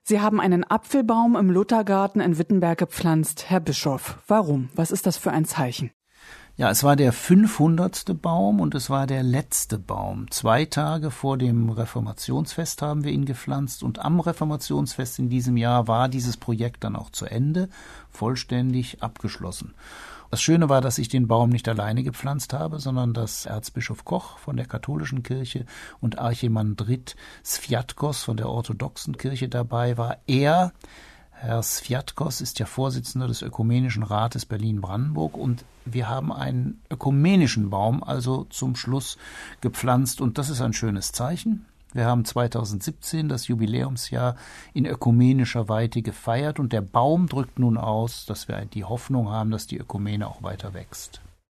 Sie haben einen Apfelbaum im Luthergarten in Wittenberg gepflanzt. Herr Bischof, warum? Was ist das für ein Zeichen? Ja, es war der 500. Baum und es war der letzte Baum. 2 Tage vor dem Reformationsfest haben wir ihn gepflanzt und am Reformationsfest in diesem Jahr war dieses Projekt dann auch zu Ende, vollständig abgeschlossen. Das Schöne war, dass ich den Baum nicht alleine gepflanzt habe, sondern dass Erzbischof Koch von der katholischen Kirche und Archimandrit Sviatkos von der orthodoxen Kirche dabei war. Herr Sviatkos ist ja Vorsitzender des Ökumenischen Rates Berlin-Brandenburg und wir haben einen ökumenischen Baum also zum Schluss gepflanzt und das ist ein schönes Zeichen. Wir haben 2017 das Jubiläumsjahr in ökumenischer Weite gefeiert und der Baum drückt nun aus, dass wir die Hoffnung haben, dass die Ökumene auch weiter wächst.